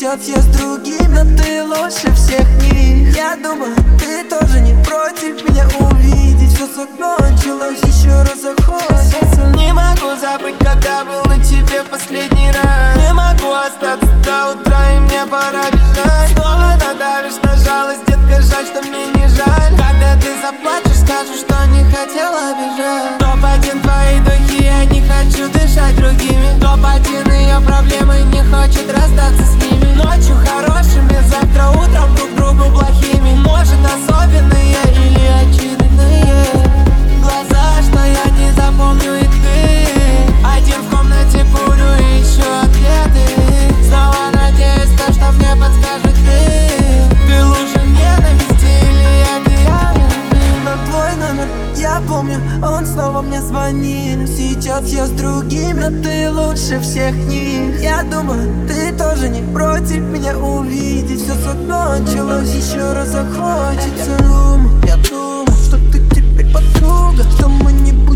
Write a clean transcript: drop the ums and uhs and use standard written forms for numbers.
Сейчас я с другим, но ты лучше всех них. Я думаю, ты тоже не против меня увидеть. Все закончилось, еще раз захочется. Не могу забыть, когда был на тебе последний раз. Не могу остаться до утра, и мне пора бежать. Снова надавишь на жалость, детка, жаль, что мне не жаль. Когда ты заплачешь, скажу, что не хотела бежать. Топ-1 твои духи, я не хочу дышать другими. Топ-1 ее проблемы, не хочет расстаться с ними. Ночью хорошими, завтра утром друг другу плохими. Может, особенные или очевидные глаза, что я не запомню, и ты. Один в комнате курю и ищу ответы. Снова надеюсь, то, что мне подскажет ты. Ты лучше ненависти или это На твой номер, я помню, он снова мне звонил. Сейчас я с другим, но ты лучше всех них. Я думаю, ты тоже не против меня увидеть. Все закончилось, еще раз захочется. Я думаю, что ты теперь подруга, что мы не